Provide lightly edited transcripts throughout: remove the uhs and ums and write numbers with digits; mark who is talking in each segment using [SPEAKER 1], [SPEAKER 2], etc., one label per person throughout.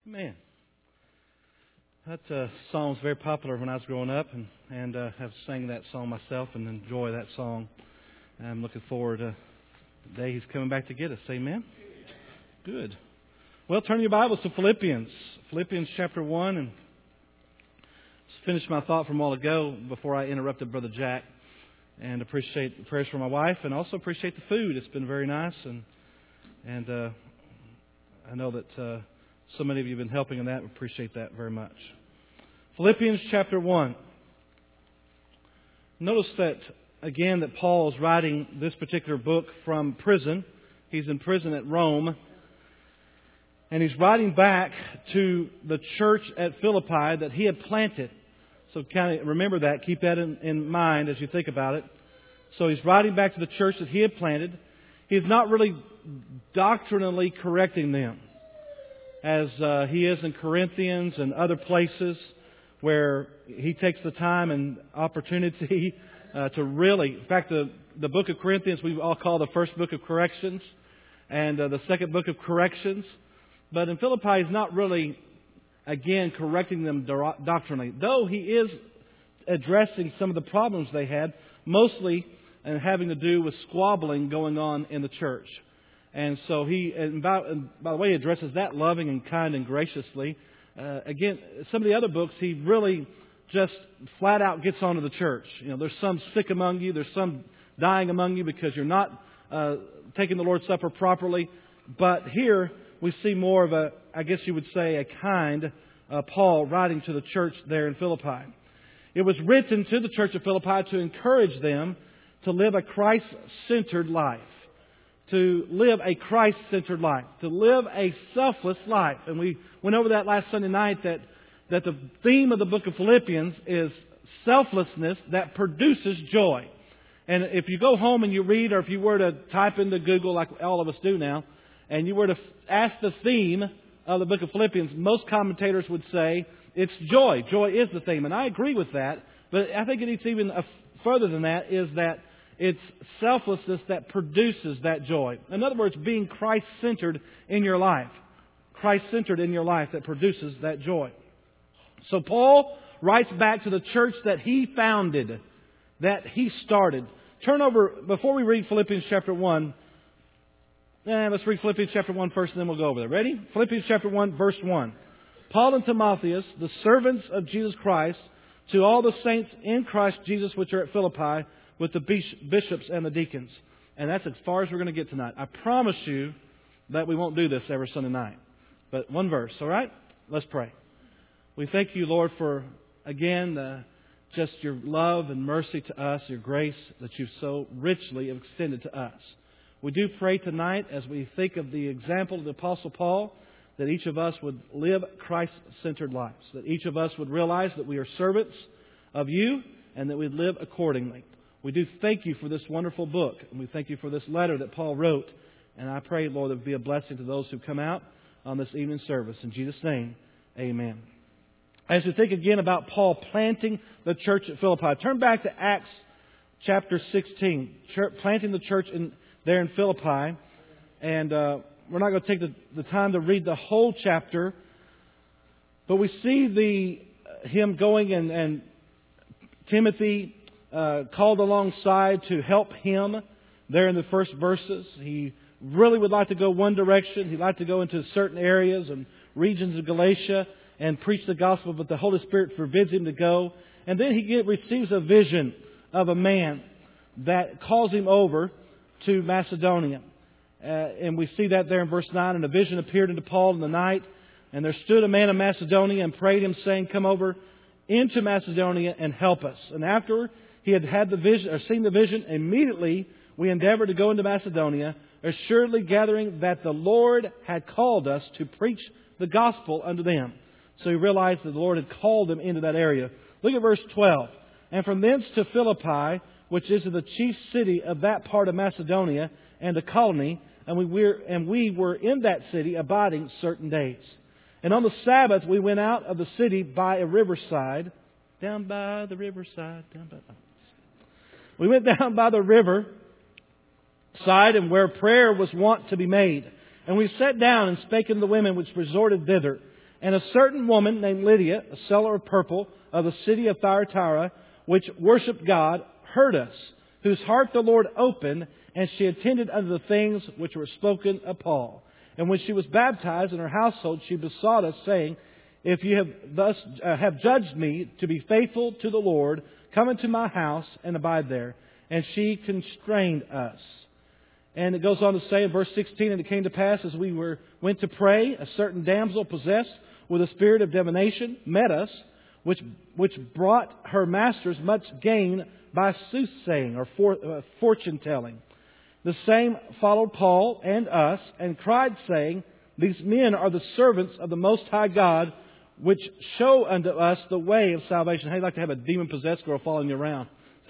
[SPEAKER 1] Man, that song was very popular when I was growing up, and have sang that song myself and enjoy that song. I'm looking forward to the day He's coming back to get us. Amen? Good. Well, turn your Bibles to Philippians chapter 1, and just finished my thought from a while ago before I interrupted Brother Jack, and appreciate the prayers for my wife, and also appreciate the food. It's been very nice, and I know that so many of you have been helping in that. We appreciate that very much. Philippians chapter 1. Notice that, again, that Paul is writing this particular book from prison. He's in prison at Rome. And he's writing back to the church at Philippi that he had planted. So kind of remember that. Keep that in mind as you think about it. So he's writing back to the church that he had planted. He's not really doctrinally correcting them, as he is in Corinthians and other places where he takes the time and opportunity to really... In fact, the book of Corinthians we all call the first book of corrections and the second book of corrections. But in Philippi, he's not really, again, correcting them doctrinally, though he is addressing some of the problems they had, mostly having to do with squabbling going on in the church. And so by the way, he addresses that loving and kind and graciously. Again, some of the other books, he really just flat out gets onto the church. You know, there's some sick among you, there's some dying among you because you're not taking the Lord's Supper properly. But here we see more of a, I guess you would say, a kind Paul writing to the church there in Philippi. It was written to the church of Philippi to encourage them to live a Christ-centered life. To live a Christ-centered life. To live a selfless life. And we went over that last Sunday night that the theme of the book of Philippians is selflessness that produces joy. And if you go home and you read, or if you were to type into Google like all of us do now, and you were to ask the theme of the book of Philippians, most commentators would say it's joy. Joy is the theme. And I agree with that. But I think it needs even further than that, is that it's selflessness that produces that joy. In other words, being Christ-centered in your life. Christ-centered in your life that produces that joy. So Paul writes back to the church that he founded, that he started. Turn over, before we read Philippians chapter 1, let's read Philippians chapter 1 first, and then we'll go over there. Ready? Philippians chapter 1, verse 1. Paul and Timotheus, the servants of Jesus Christ, to all the saints in Christ Jesus which are at Philippi, with the bishops and the deacons. And that's as far as we're going to get tonight. I promise you that we won't do this every Sunday night. But one verse, all right? Let's pray. We thank you, Lord, for, again, just your love and mercy to us, your grace that you've so richly extended to us. We do pray tonight, as we think of the example of the Apostle Paul, that each of us would live Christ-centered lives. That each of us would realize that we are servants of you and that we'd live accordingly. We do thank you for this wonderful book, and we thank you for this letter that Paul wrote. And I pray, Lord, that it would be a blessing to those who come out on this evening service. In Jesus' name, amen. As we think again about Paul planting the church at Philippi, turn back to Acts chapter 16, planting the church there in Philippi. And we're not going to take the time to read the whole chapter, but we see him going and Timothy called alongside to help him there in the first verses. He really would like to go one direction. He'd like to go into certain areas and regions of Galatia and preach the gospel, but the Holy Spirit forbids him to go. And then he receives a vision of a man that calls him over to Macedonia. And we see that there in verse 9. And a vision appeared unto Paul in the night. And there stood a man of Macedonia and prayed him, saying, Come over into Macedonia and help us. And after he had the vision, or seen the vision, immediately we endeavored to go into Macedonia, assuredly gathering that the Lord had called us to preach the gospel unto them. So he realized that the Lord had called him into that area. Look at verse 12. And from thence to Philippi, which is the chief city of that part of Macedonia, and a colony, and we were in that city abiding certain days. And on the Sabbath we went out of the city by a riverside, down by the riverside, We went down by the river side, and where prayer was wont to be made. And we sat down and spake unto the women which resorted thither. And a certain woman named Lydia, a seller of purple of the city of Thyatira, which worshipped God, heard us, whose heart the Lord opened, and she attended unto the things which were spoken of Paul. And when she was baptized in her household, she besought us, saying, If you have thus have judged me to be faithful to the Lord, come into my house and abide there. And she constrained us. And it goes on to say in verse 16, And it came to pass as we went to pray, a certain damsel possessed with a spirit of divination met us, which brought her masters much gain by soothsaying or fortune telling. The same followed Paul and us, and cried, saying, These men are the servants of the Most High God, which show unto us the way of salvation. How you like to have a demon-possessed girl following you around?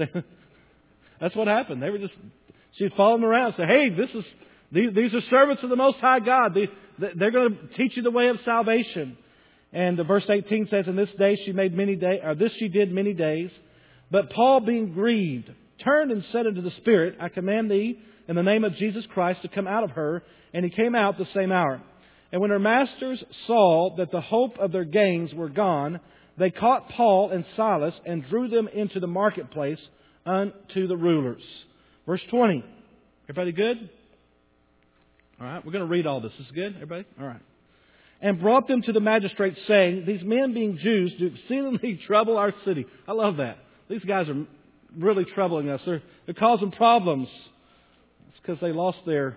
[SPEAKER 1] That's what happened. She'd follow them around and say, Hey, these are servants of the Most High God. They're going to teach you the way of salvation. And verse 18 says, And this she did many days. But Paul, being grieved, turned and said unto the Spirit, I command thee in the name of Jesus Christ to come out of her. And he came out the same hour. And when her masters saw that the hope of their gains were gone, they caught Paul and Silas and drew them into the marketplace unto the rulers. Verse 20. Everybody good? All right, we're going to read all this. This is good, everybody? All right. And brought them to the magistrates, saying, These men, being Jews, do exceedingly trouble our city. I love that. These guys are really troubling us. They're causing problems. It's because they lost their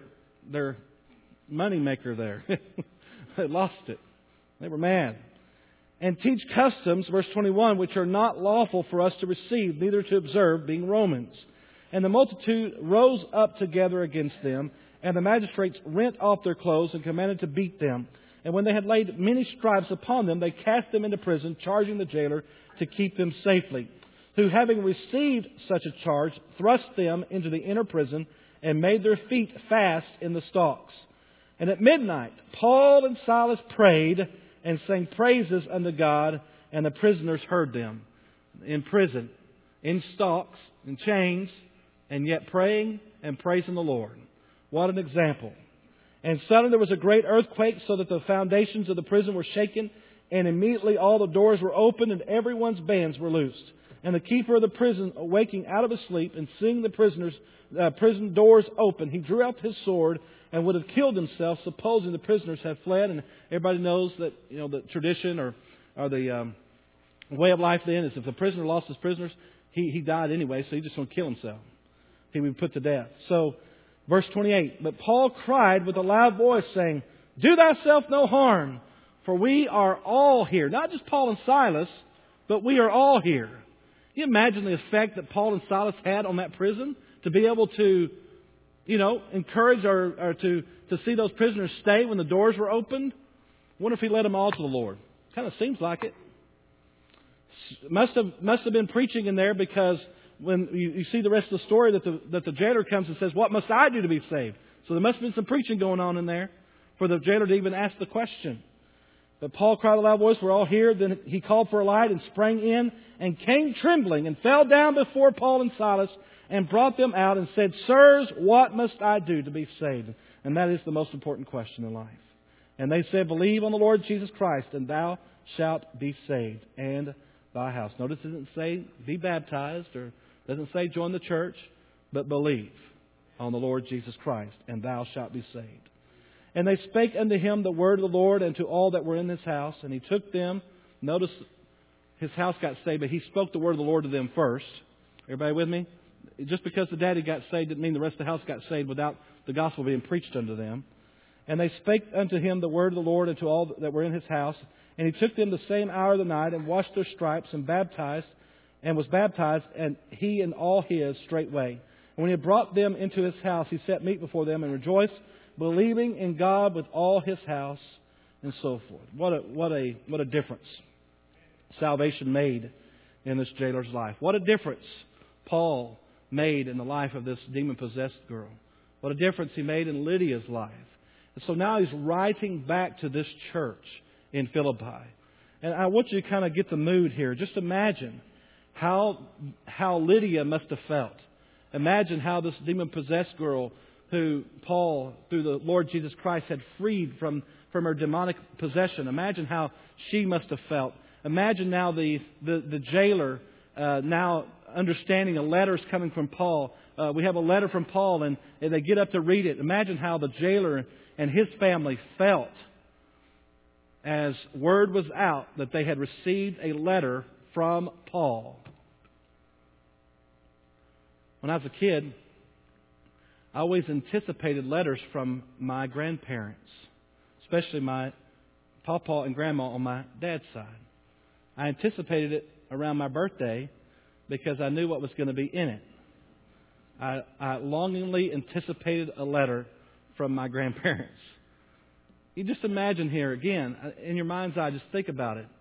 [SPEAKER 1] money maker there. They lost it. They were mad. And teach customs, verse 21, which are not lawful for us to receive, neither to observe, being Romans. And the multitude rose up together against them, and the magistrates rent off their clothes and commanded to beat them. And when they had laid many stripes upon them, they cast them into prison, charging the jailer to keep them safely. Who, having received such a charge, thrust them into the inner prison and made their feet fast in the stocks. And at midnight, Paul and Silas prayed and sang praises unto God, and the prisoners heard them. In prison, in stocks, in chains, and yet praying and praising the Lord. What an example. And suddenly there was a great earthquake, so that the foundations of the prison were shaken, and immediately all the doors were opened, and everyone's bands were loosed. And the keeper of the prison, awaking out of his sleep, and seeing the prison doors open, he drew out his sword and would have killed himself, supposing the prisoners had fled. And everybody knows that, the tradition or the way of life then is if the prisoner lost his prisoners, he died anyway, so he just going to kill himself. He would be put to death. So, verse 28, But Paul cried with a loud voice, saying, Do thyself no harm, for we are all here. Not just Paul and Silas, but we are all here. Can you imagine the effect that Paul and Silas had on that prison? To be able to, encourage or to see those prisoners stay when the doors were opened? I wonder if he led them all to the Lord. Kind of seems like it. Must have been preaching in there, because when you see the rest of the story that the jailer comes and says, What must I do to be saved? So there must have been some preaching going on in there for the jailer to even ask the question. But Paul cried with a loud voice, We're all here. Then he called for a light and sprang in and came trembling and fell down before Paul and Silas and brought them out and said, Sirs, what must I do to be saved? And that is the most important question in life. And they said, Believe on the Lord Jesus Christ, and thou shalt be saved, and thy house. Notice it doesn't say be baptized, or doesn't say join the church, but believe on the Lord Jesus Christ, and thou shalt be saved. And they spake unto him the word of the Lord, and to all that were in his house. And he took them. Notice his house got saved, but he spoke the word of the Lord to them first. Everybody with me? Just because the daddy got saved didn't mean the rest of the house got saved without the gospel being preached unto them. And they spake unto him the word of the Lord, and to all that were in his house. And he took them the same hour of the night, and washed their stripes, and was baptized, and he and all his straightway. And when he had brought them into his house, he set meat before them, and rejoiced, believing in God with all his house, and so forth. What a difference salvation made in this jailer's life. What a difference Paul made in the life of this demon-possessed girl. What a difference he made in Lydia's life. And so now he's writing back to this church in Philippi. And I want you to kind of get the mood here. Just imagine how Lydia must have felt. Imagine how this demon-possessed girl, who Paul, through the Lord Jesus Christ, had freed from from her demonic possession. Imagine how she must have felt. Imagine now the jailer now understanding a letter is coming from Paul. We have a letter from Paul, and they get up to read it. Imagine how the jailer and his family felt as word was out that they had received a letter from Paul. When I was a kid, I always anticipated letters from my grandparents, especially my papa and grandma on my dad's side. I anticipated it around my birthday because I knew what was going to be in it. I longingly anticipated a letter from my grandparents. You just imagine here, again, in your mind's eye, just think about it.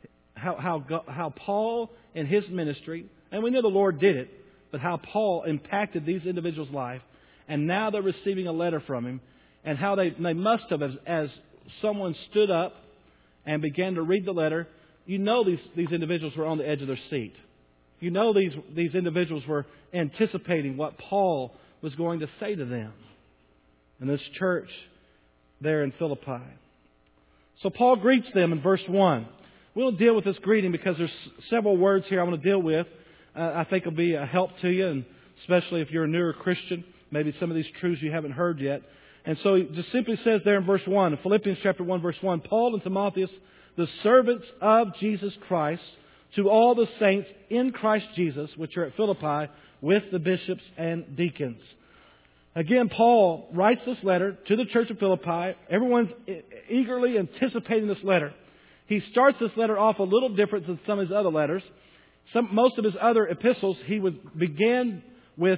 [SPEAKER 1] How Paul and his ministry, and we know the Lord did it, but how Paul impacted these individuals' life, and now they're receiving a letter from him, and how they must have, as someone stood up and began to read the letter, you know these individuals were on the edge of their seat. You know these individuals were anticipating what Paul was going to say to them in this church there in Philippi. So Paul greets them in verse 1. We'll deal with this greeting because there's several words here I want to deal with. I think will be a help to you, and especially if you're a newer Christian, maybe some of these truths you haven't heard yet. And so he just simply says there in verse 1, in Philippians chapter 1, verse 1, Paul and Timotheus, the servants of Jesus Christ, to all the saints in Christ Jesus, which are at Philippi, with the bishops and deacons. Again, Paul writes this letter to the church of Philippi. Everyone's eagerly anticipating this letter. He starts this letter off a little different than some of his other letters. Most of his other epistles, he would begin with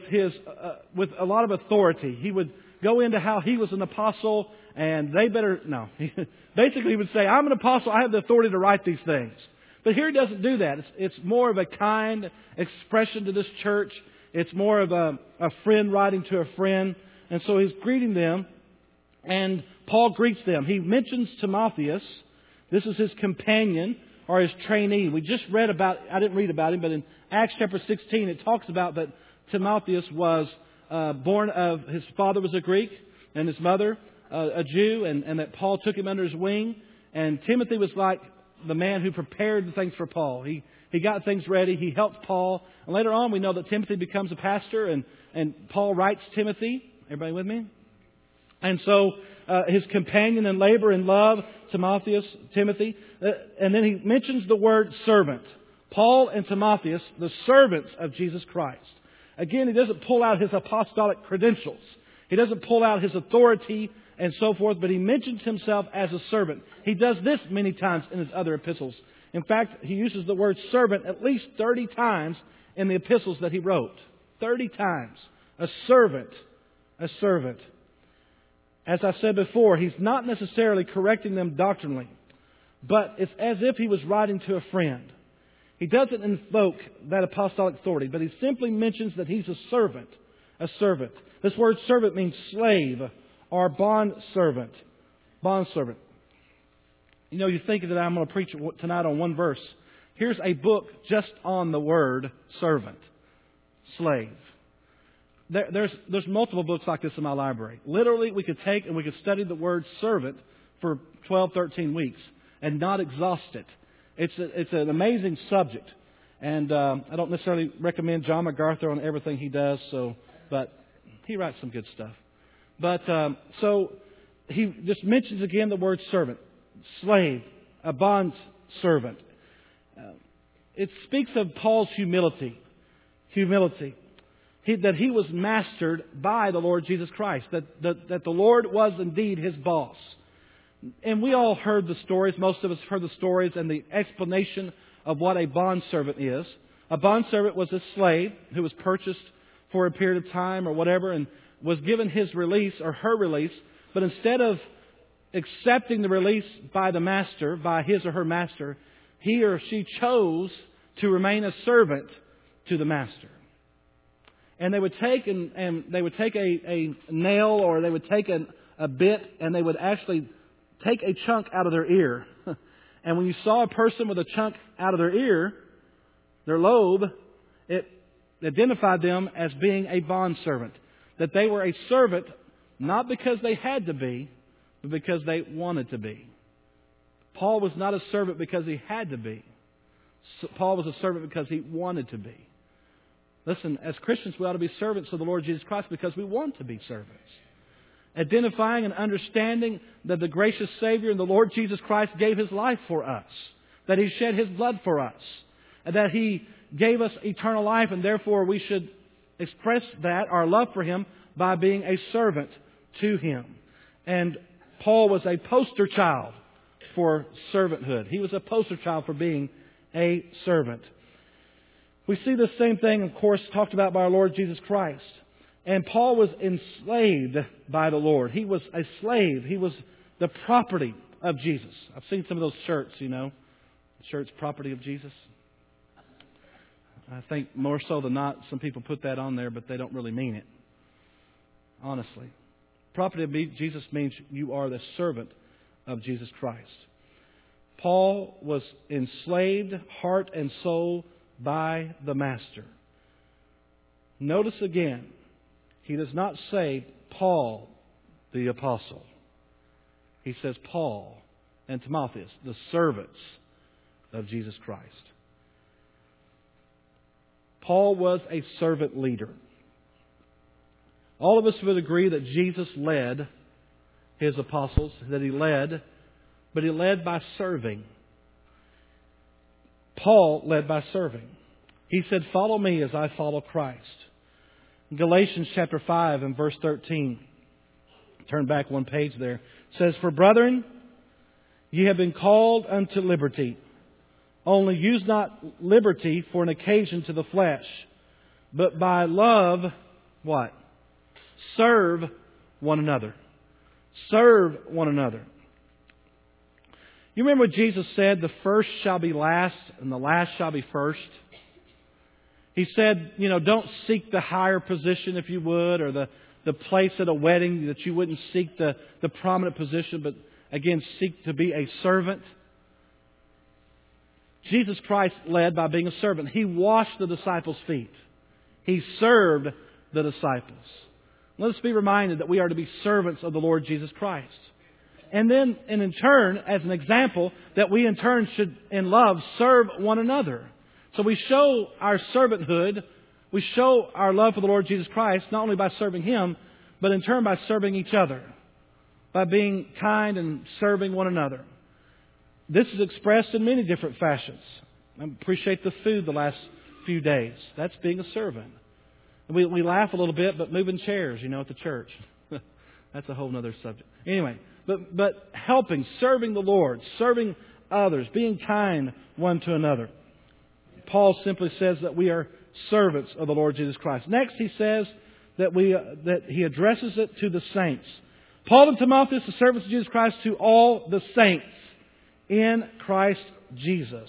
[SPEAKER 1] a lot of authority. He would go into how he was an apostle, and they better... No. Basically, he would say, I'm an apostle, I have the authority to write these things. But here he doesn't do that. It's more of a kind expression to this church. It's more of a friend writing to a friend. And so he's greeting them, and Paul greets them. He mentions Timotheus. This is his companion or his trainee. We just read about, I didn't read about him, but in Acts chapter 16 it talks about that Timotheus was born of, his father was a Greek and his mother a Jew, and that Paul took him under his wing. And Timothy was like the man who prepared the things for Paul. He got things ready. He helped Paul. And later on we know that Timothy becomes a pastor, and Paul writes Timothy. Everybody with me? And so his companion in labor and love, Timothy. And then he mentions the word servant. Paul and Timotheus, the servants of Jesus Christ. Again, he doesn't pull out his apostolic credentials. He doesn't pull out his authority and so forth, but he mentions himself as a servant. He does this many times in his other epistles. In fact, he uses the word servant at least 30 times in the epistles that he wrote. 30 times. A servant. A servant. As I said before, he's not necessarily correcting them doctrinally, but it's as if he was writing to a friend. He doesn't invoke that apostolic authority, but he simply mentions that he's a servant. A servant. This word servant means slave or bond servant. Bond servant. You know, you're thinking that I'm going to preach tonight on one verse. Here's a book just on the word servant. Slave. There's multiple books like this in my library. Literally, we could take and we could study the word servant for 12, 13 weeks and not exhaust it. It's an amazing subject. And I don't necessarily recommend John MacArthur on everything he does, but he writes some good stuff. But so he just mentions again the word servant, slave, a bond servant. It speaks of Paul's humility. That he was mastered by the Lord Jesus Christ. That the Lord was indeed his boss. And we all heard the stories. Most of us heard the stories and the explanation of what a bondservant is. A bondservant was a slave who was purchased for a period of time or whatever and was given his release or her release. But instead of accepting the release by the master, by his or her master, he or she chose to remain a servant to the master. And they would take a nail, or they would take a bit, and they would actually take a chunk out of their ear. And when you saw a person with a chunk out of their ear, their lobe, it identified them as being a bondservant. That they were a servant, not because they had to be, but because they wanted to be. Paul was not a servant because he had to be. Paul was a servant because he wanted to be. Listen, as Christians, we ought to be servants of the Lord Jesus Christ because we want to be servants. Identifying and understanding that the gracious Savior and the Lord Jesus Christ gave His life for us. That He shed His blood for us. And that He gave us eternal life, and therefore we should express that, our love for Him, by being a servant to Him. And Paul was a poster child for servanthood. He was a poster child for being a servant. We see the same thing, of course, talked about by our Lord Jesus Christ. And Paul was enslaved by the Lord. He was a slave. He was the property of Jesus. I've seen some of those shirts, shirts, property of Jesus. I think more so than not, some people put that on there, but they don't really mean it. Honestly. Property of Jesus means you are the servant of Jesus Christ. Paul was enslaved, heart and soul, by the Master. Notice again, he does not say Paul the Apostle. He says Paul and Timotheus, the servants of Jesus Christ. Paul was a servant leader. All of us would agree that Jesus led His apostles, that He led, but He led by serving. Paul led by serving. He said, "Follow me as I follow Christ." In Galatians chapter 5 and verse 13, turn back one page there, it says, "For brethren, ye have been called unto liberty. Only use not liberty for an occasion to the flesh, but by love," what? "Serve one another." Serve one another. You remember what Jesus said, "The first shall be last, and the last shall be first." He said, don't seek the higher position, if you would, or the place at a wedding, that you wouldn't seek the prominent position, but again, seek to be a servant. Jesus Christ led by being a servant. He washed the disciples' feet. He served the disciples. Let us be reminded that we are to be servants of the Lord Jesus Christ. And then, in turn, as an example, that we in turn should, in love, serve one another. So we show our servanthood, we show our love for the Lord Jesus Christ, not only by serving Him, but in turn by serving each other. By being kind and serving one another. This is expressed in many different fashions. I appreciate the food the last few days. That's being a servant. We laugh a little bit, but moving chairs, at the church. That's a whole other subject. Anyway, but helping, serving the Lord, serving others, being kind one to another. Paul simply says that we are servants of the Lord Jesus Christ. Next, he says that he addresses it to the saints. Paul and Timotheus, the servants of Jesus Christ, to all the saints in Christ Jesus.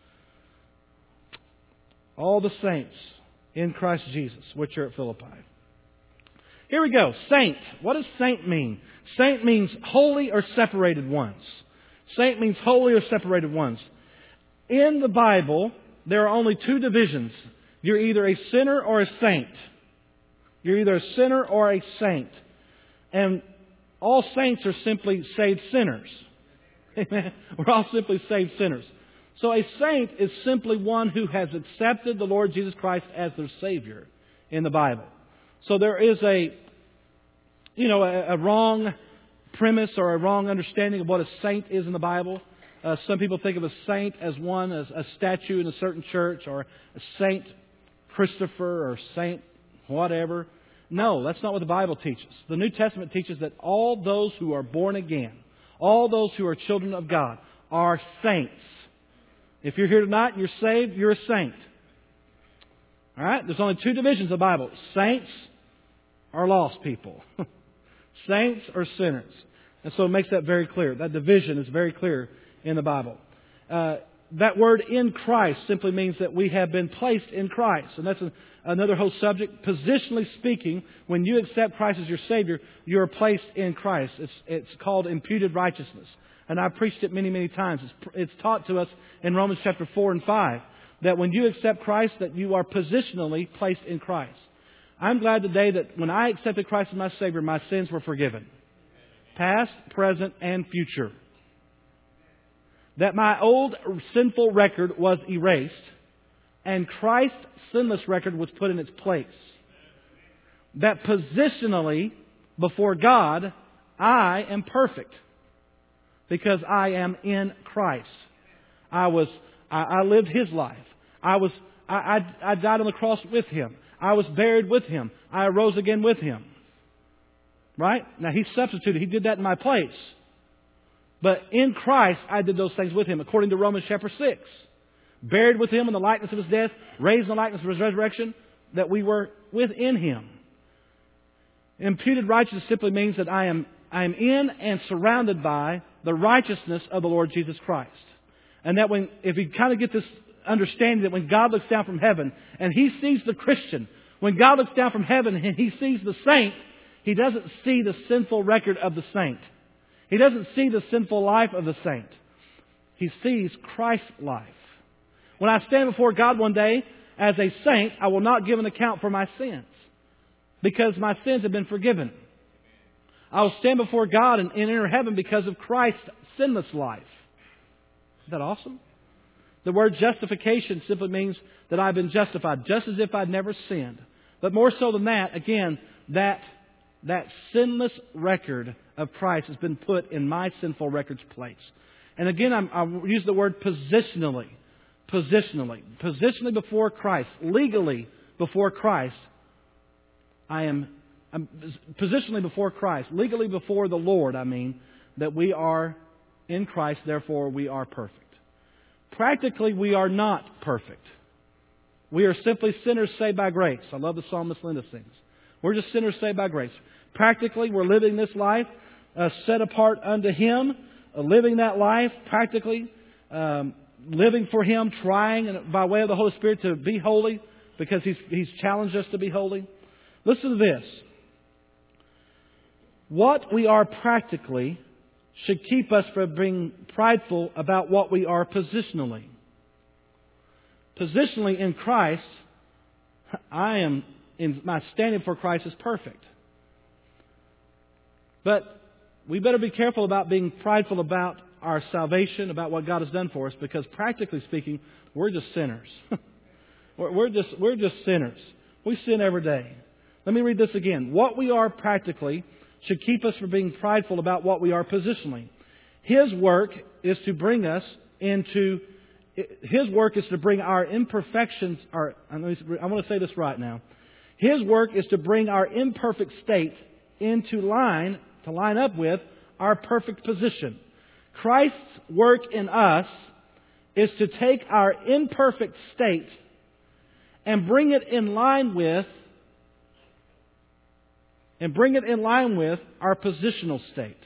[SPEAKER 1] All the saints in Christ Jesus, which are at Philippi. Here we go. Saint. What does saint mean? Saint means holy or separated ones. Saint means holy or separated ones. In the Bible, there are only two divisions. You're either a sinner or a saint. You're either a sinner or a saint. And all saints are simply saved sinners. Amen. We're all simply saved sinners. So a saint is simply one who has accepted the Lord Jesus Christ as their Savior in the Bible. So there is a wrong premise or a wrong understanding of what a saint is in the Bible. Some people think of a saint as a statue in a certain church, or a Saint Christopher or Saint whatever. No, that's not what the Bible teaches. The New Testament teaches that all those who are born again, all those who are children of God, are saints. If you're here tonight and you're saved, you're a saint. All right? There's only two divisions of the Bible. Saints are lost people. Saints are sinners. And so it makes that very clear. That division is very clear in the Bible. That word "in Christ" simply means that we have been placed in Christ. And that's another whole subject. Positionally speaking, when you accept Christ as your Savior, you are placed in Christ. It's called imputed righteousness. And I've preached it many, many times. It's taught to us in Romans chapter 4 and 5 that when you accept Christ, that you are positionally placed in Christ. I'm glad today that when I accepted Christ as my Savior, my sins were forgiven. past, present, and future. That my old sinful record was erased, and Christ's sinless record was put in its place. That positionally, before God, I am perfect. Because I am in Christ. I lived His life. I died on the cross with Him. I was buried with Him. I arose again with Him. Right? Now He substituted. He did that in my place. But in Christ, I did those things with Him, according to Romans chapter 6. Buried with Him in the likeness of His death, raised in the likeness of His resurrection, that we were within Him. Imputed righteousness simply means that I am in and surrounded by the righteousness of the Lord Jesus Christ. And that if you kind of get this understanding that when God looks down from heaven and He sees the Christian, when God looks down from heaven and He sees the saint, He doesn't see the sinful record of the saint. He doesn't see the sinful life of the saint. He sees Christ's life. When I stand before God one day as a saint, I will not give an account for my sins, because my sins have been forgiven. I will stand before God and enter heaven because of Christ's sinless life. Isn't that awesome? The word justification simply means that I've been justified, just as if I'd never sinned. But more so than that, again, that sinless record of Christ has been put in my sinful record's place. And again, I use the word positionally. Positionally before Christ, legally before Christ, I'm positionally before Christ, legally before the Lord, that we are in Christ, therefore we are perfect. Practically, we are not perfect. We are simply sinners saved by grace. I love the song Miss Linda sings. We're just sinners saved by grace. Practically, we're living this life set apart unto Him, living that life practically, living for Him, trying by way of the Holy Spirit to be holy, because He's challenged us to be holy. Listen to this. What we are practically should keep us from being prideful about what we are positionally. Positionally in Christ, my standing for Christ is perfect. But we better be careful about being prideful about our salvation, about what God has done for us, because practically speaking, we're just sinners. we're just sinners. We sin every day. Let me read this again. What we are practically should keep us from being prideful about what we are positionally. His work is to bring us into... His work is to bring our imperfections... I want to say this right now. His work is to bring our imperfect state into line, to line up with our perfect position. Christ's work in us is to take our imperfect state and bring it in line with our positional state.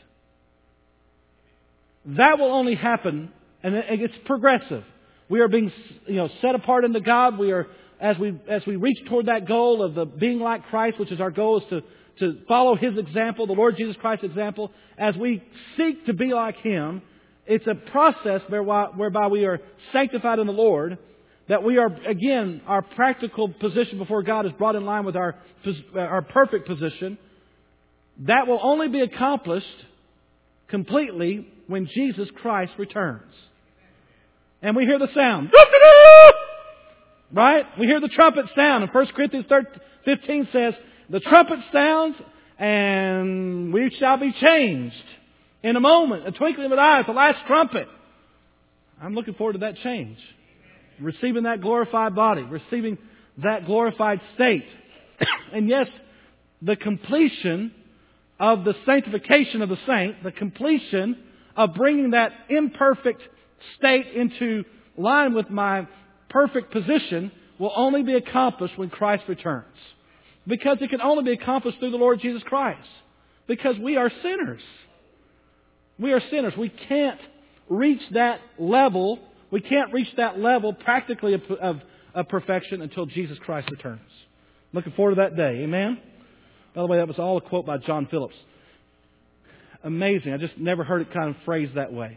[SPEAKER 1] That will only happen, and it's progressive. We are being, set apart unto God. We are, as we reach toward that goal of the being like Christ, which is our goal, is to follow His example, the Lord Jesus Christ's example. As we seek to be like Him, it's a process whereby we are sanctified in the Lord. That we are, again, our practical position before God is brought in line with our perfect position. That will only be accomplished completely when Jesus Christ returns. And we hear the sound. Right? We hear the trumpet sound. And 1 Corinthians 15 says, the trumpet sounds and we shall be changed in a moment, a twinkling of an eye, at the last trumpet. I'm looking forward to that change. Receiving that glorified body. Receiving that glorified state. And yes, the completion of the sanctification of the saint, the completion of bringing that imperfect state into line with my perfect position, will only be accomplished when Christ returns. Because it can only be accomplished through the Lord Jesus Christ. Because we are sinners. We are sinners. We can't reach that level. We can't reach that level practically of perfection until Jesus Christ returns. Looking forward to that day. Amen? By the way, that was all a quote by John Phillips. Amazing. I just never heard it kind of phrased that way.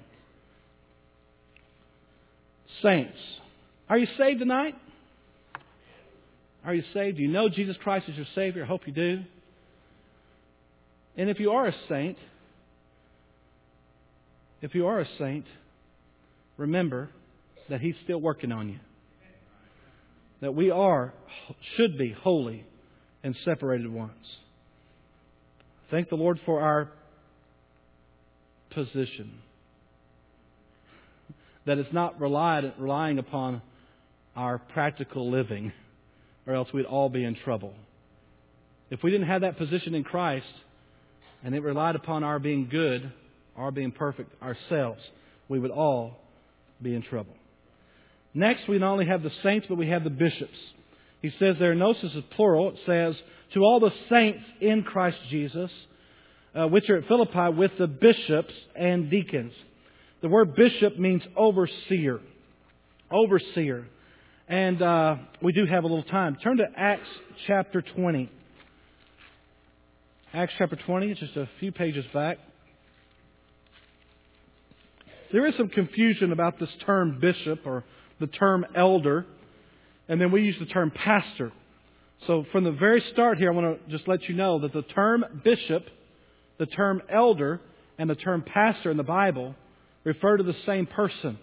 [SPEAKER 1] Saints, are you saved tonight? Are you saved? Do you know Jesus Christ is your Savior? I hope you do. And if you are a saint, if you are a saint, remember that He's still working on you. That we should be holy and separated ones. Thank the Lord for our position. That it's not relying upon our practical living, or else we'd all be in trouble. If we didn't have that position in Christ, and it relied upon our being good, our being perfect ourselves, we would all be in trouble. Next, we not only have the saints, but we have the bishops. He says there, notice is plural. It says, to all the saints in Christ Jesus, which are at Philippi, with the bishops and deacons. The word bishop means overseer. Overseer. And we do have a little time. Turn to Acts chapter 20. Acts chapter 20, just a few pages back. There is some confusion about this term bishop or the term elder, and then we use the term pastor. So from the very start here, I want to just let you know that the term bishop, the term elder, and the term pastor in the Bible refer to the same person.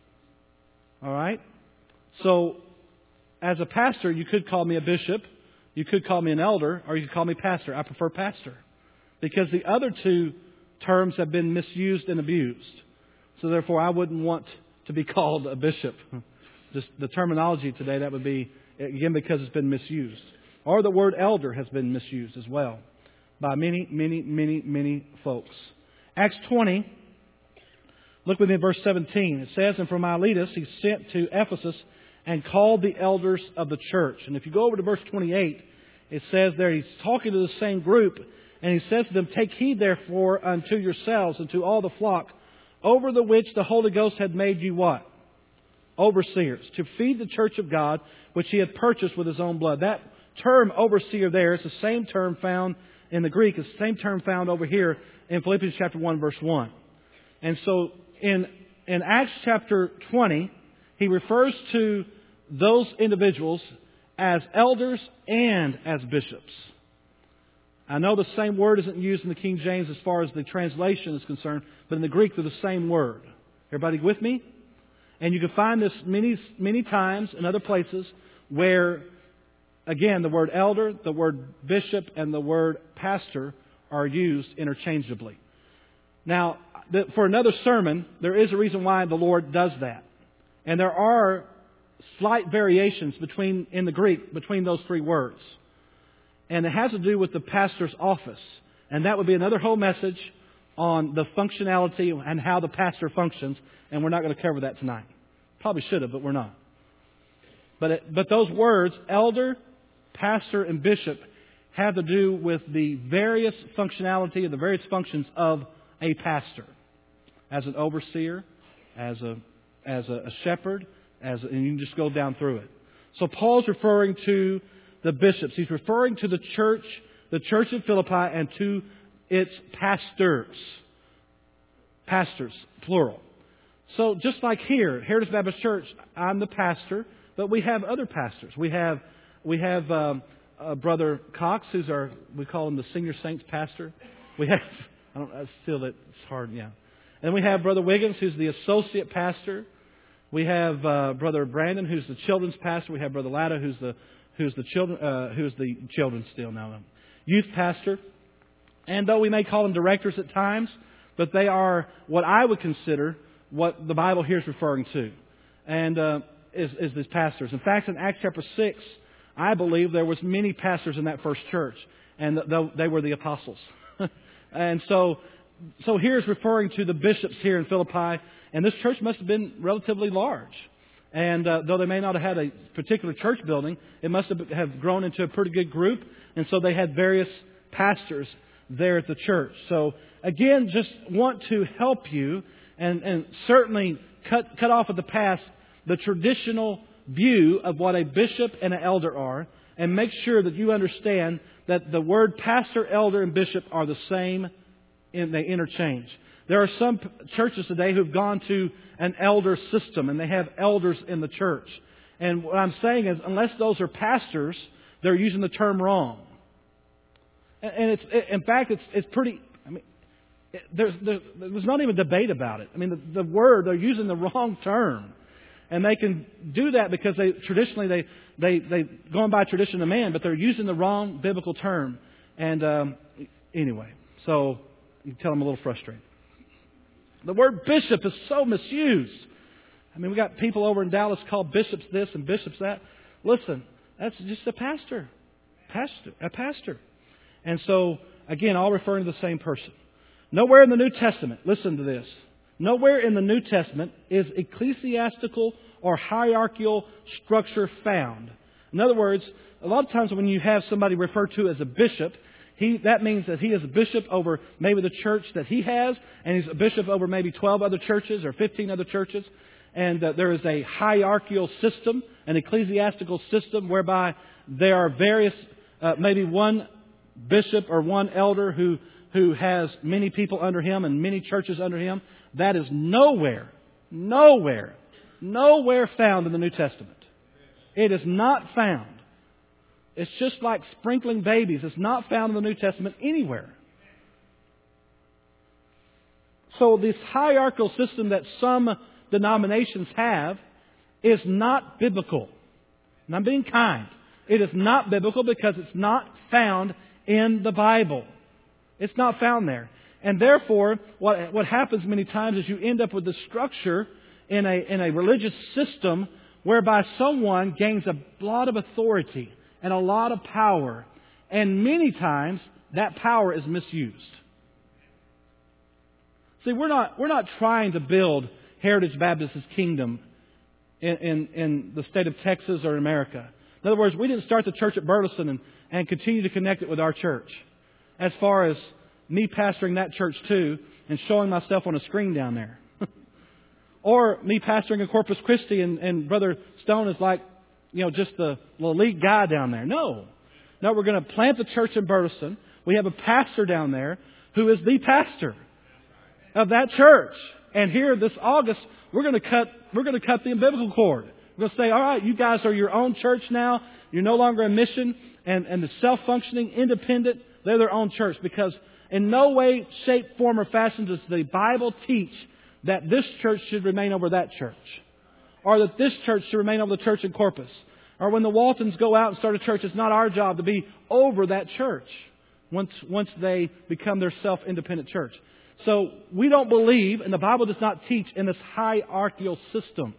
[SPEAKER 1] All right? So as a pastor, you could call me a bishop, you could call me an elder, or you could call me pastor. I prefer pastor because the other two terms have been misused and abused. So therefore, I wouldn't want to be called a bishop. Just the terminology today, that would be, again, because it's been misused. Or the word elder has been misused as well by many folks. Acts 20, look with me at verse 17. It says, and from Miletus he sent to Ephesus and called the elders of the church. And if you go over to verse 28, it says there, he's talking to the same group, and he says to them, take heed therefore unto yourselves and to all the flock, over the which the Holy Ghost had made you what? Overseers, to feed the church of God, which He had purchased with His own blood. That term overseer there is the same term found in the Greek. It's the same term found over here in Philippians chapter 1, verse 1. And so in Acts chapter 20, he refers to those individuals as elders and as bishops. I know the same word isn't used in the King James as far as the translation is concerned, but in the Greek they're the same word. Everybody with me? And you can find this many times in other places where, again, the word elder, the word bishop, and the word pastor are used interchangeably. Now, for another sermon, there is a reason why the Lord does that. And there are slight variations in the Greek between those three words. And it has to do with the pastor's office. And that would be another whole message on the functionality and how the pastor functions. And we're not going to cover that tonight. Probably should have, but we're not. But those words, elder, pastor, and bishop, have to do with the various functionality and the various functions of a pastor. As an overseer, as a shepherd, and you can just go down through it. So Paul's referring to the bishops. He's referring to the church of Philippi, and to its pastors. Pastors, plural. So just like here, Heritage Baptist Church, I'm the pastor, but we have other pastors. We have Brother Cox, we call him the Senior Saints Pastor. We have, it's hard, yeah. And we have Brother Wiggins, who's the Associate Pastor. We have Brother Brandon, who's the Children's Pastor. We have Brother Latta, who's the children's still now, youth pastor. And though we may call them directors at times, but they are what I would consider what the Bible here is referring to, and is these pastors. In fact, in Acts chapter 6, I believe there was many pastors in that first church, and they were the apostles. And so here's referring to the bishops here in Philippi, and this church must have been relatively large. And though they may not have had a particular church building, it must have grown into a pretty good group. And so they had various pastors there at the church. So again, just want to help you and certainly cut off at the past the traditional view of what a bishop and an elder are, and make sure that you understand that the word pastor, elder, and bishop are the same, and they interchange. There are some churches today who've gone to an elder system, and they have elders in the church. And what I'm saying is, unless those are pastors, they're using the term wrong. And in fact, it's pretty. There's not even debate about it. I mean, the word, they're using the wrong term. And they can do that because they going by tradition of man, but they're using the wrong biblical term. And anyway, so you tell them a little frustrated. The word bishop is so misused. I mean, we got people over in Dallas called bishops this and bishops that. Listen, that's just a pastor. A pastor. And so, again, all referring to the same person. Nowhere in the New Testament, listen to this. Nowhere in the New Testament is ecclesiastical or hierarchical structure found. In other words, a lot of times when you have somebody referred to as a bishop, that means that he is a bishop over maybe the church that he has, and he's a bishop over maybe 12 other churches or 15 other churches. And there is a hierarchical system, an ecclesiastical system, whereby there are various, maybe one bishop or one elder who has many people under him and many churches under him. That is nowhere found in the New Testament. It is not found. It's just like sprinkling babies. It's not found in the New Testament anywhere. So this hierarchical system that some denominations have is not biblical. And I'm being kind. It is not biblical because it's not found in the Bible. It's not found there. And therefore, what happens many times is you end up with the structure in a religious system whereby someone gains a lot of authority and a lot of power. And many times that power is misused. See, we're not trying to build Heritage Baptist's kingdom in the state of Texas or America. In other words, we didn't start the church at Burleson and continue to connect it with our church. As far as me pastoring that church too and showing myself on a screen down there. Or me pastoring a Corpus Christi and Brother Stone is like, just the elite guy down there. No, we're going to plant the church in Burleson. We have a pastor down there who is the pastor of that church. And here this August, we're going to cut the umbilical cord. We're going to say, all right, you guys are your own church now. You're no longer a mission and the self-functioning, independent. They're their own church, because in no way, shape, form, or fashion does the Bible teach that this church should remain over that church, or that this church should remain over the church in Corpus. Or when the Waltons go out and start a church, it's not our job to be over that church once they become their self-independent church. So we don't believe, and the Bible does not teach, in this hierarchical system.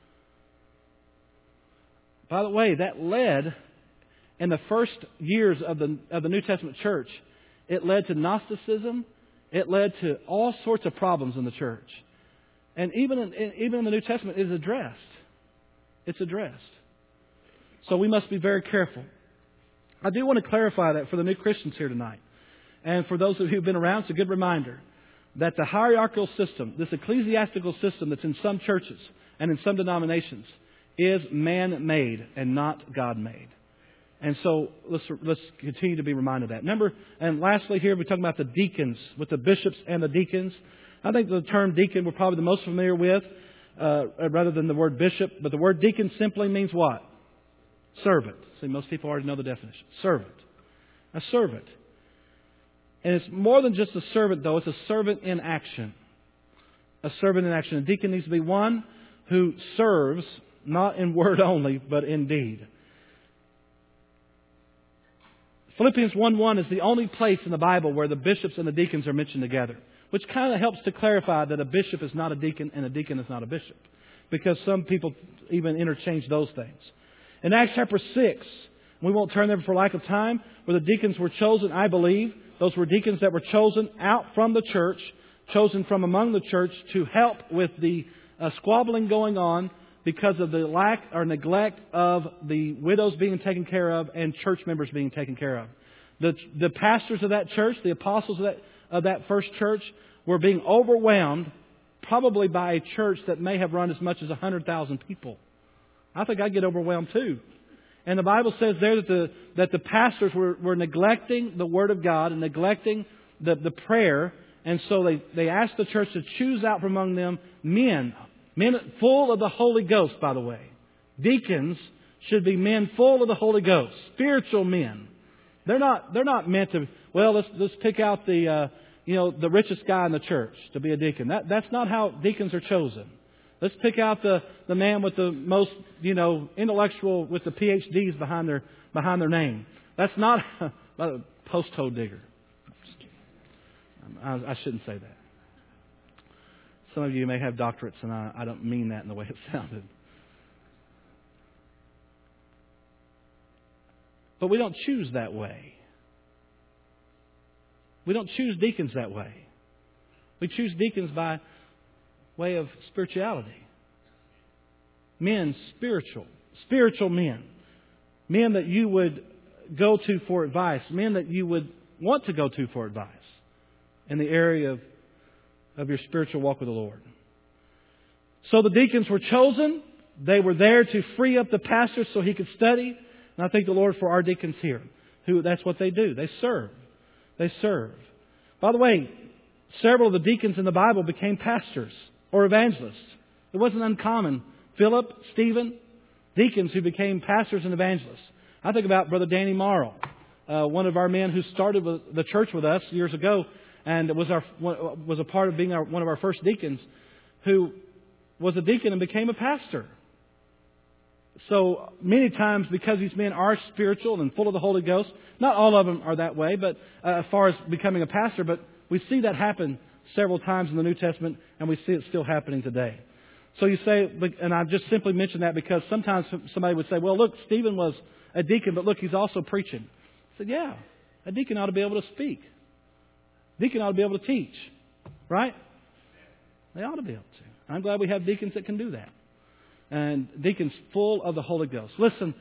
[SPEAKER 1] By the way, that led, in the first years of the New Testament church, it led to Gnosticism. It led to all sorts of problems in the church. And even in the New Testament, it is addressed. It's addressed. So we must be very careful. I do want to clarify that for the new Christians here tonight. And for those of you who've been around, it's a good reminder that the hierarchical system, this ecclesiastical system that's in some churches and in some denominations, is man-made and not God-made. And so let's continue to be reminded of that. And lastly here, we're talking about the deacons, with the bishops and the deacons. I think the term deacon we're probably the most familiar with, rather than the word bishop. But the word deacon simply means what? Servant. See, most people already know the definition. Servant. A servant. And it's more than just a servant, though. It's a servant in action. A servant in action. A deacon needs to be one who serves, not in word only, but in deed. Philippians 1:1 is the only place in the Bible where the bishops and the deacons are mentioned together, which kind of helps to clarify that a bishop is not a deacon and a deacon is not a bishop, because some people even interchange those things. In Acts chapter 6, we won't turn there for lack of time, where the deacons were chosen, I believe. Those were deacons that were chosen out from the church, chosen from among the church to help with the squabbling going on because of the lack or neglect of the widows being taken care of and church members being taken care of. The pastors of that church, the apostles of that first church, were being overwhelmed probably by a church that may have run as much as 100,000 people. I think I'd get overwhelmed too. And the Bible says there that the pastors were neglecting the Word of God and neglecting the prayer. And so they asked the church to choose out from among them men full of the Holy Ghost, by the way. Deacons should be men full of the Holy Ghost, spiritual men. They're not meant to, let's pick out the the richest guy in the church to be a deacon. That's not how deacons are chosen. Let's pick out the man with the most, intellectual, with the PhDs behind their name. That's not a post-hole digger. I shouldn't say that. Some of you may have doctorates, and I don't mean that in the way it sounded. But we don't choose that way. We don't choose deacons that way. We choose deacons by way of spirituality. Men, spiritual men. Men that you would go to for advice. Men that you would want to go to for advice in the area of your spiritual walk with the Lord. So the deacons were chosen. They were there to free up the pastor so he could study. And I thank the Lord for our deacons here, who that's what they do. They serve. They serve. By the way, several of the deacons in the Bible became pastors or evangelists. It wasn't uncommon. Philip, Stephen, deacons who became pastors and evangelists. I think about Brother Danny Morrow, one of our men who started the church with us years ago and was a part of being one of our first deacons, who was a deacon and became a pastor. So many times, because these men are spiritual and full of the Holy Ghost, not all of them are that way, but as far as becoming a pastor, but we see that happen several times in the New Testament, and we see it still happening today. So you say, and I just simply mention that because sometimes somebody would say, well, look, Stephen was a deacon, but look, he's also preaching. I said, yeah, a deacon ought to be able to speak. A deacon ought to be able to teach, right? They ought to be able to. I'm glad we have deacons that can do that. And deacons full of the Holy Ghost. Listen,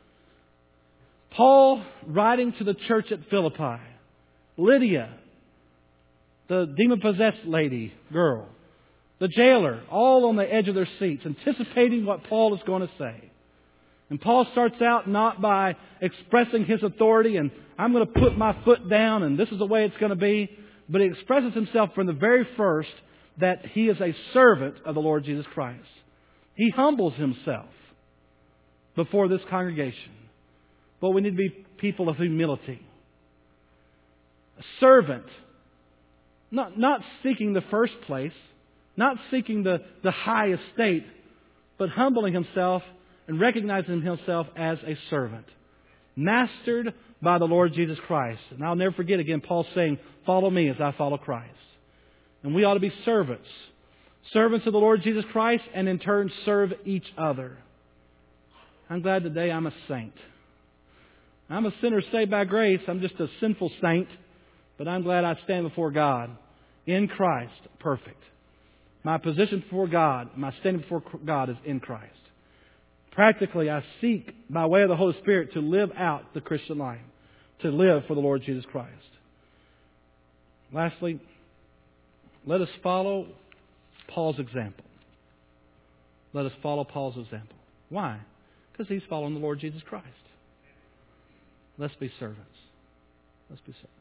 [SPEAKER 1] Paul writing to the church at Philippi, Lydia, the demon-possessed girl, the jailer, all on the edge of their seats, anticipating what Paul is going to say. And Paul starts out not by expressing his authority and I'm going to put my foot down and this is the way it's going to be, but he expresses himself from the very first that he is a servant of the Lord Jesus Christ. He humbles himself before this congregation. But we need to be people of humility. A servant. Not seeking the first place. Not seeking the high estate. But humbling himself and recognizing himself as a servant. Mastered by the Lord Jesus Christ. And I'll never forget again Paul saying, follow me as I follow Christ. And we ought to be servants. Servants of the Lord Jesus Christ, and in turn serve each other. I'm glad today I'm a saint. I'm a sinner saved by grace. I'm just a sinful saint. But I'm glad I stand before God in Christ, perfect. My position before God, my standing before God is in Christ. Practically, I seek, by way of the Holy Spirit, to live out the Christian life. To live for the Lord Jesus Christ. Lastly, let us follow Paul's example. Let us follow Paul's example. Why? Because he's following the Lord Jesus Christ. Let's be servants. Let's be servants.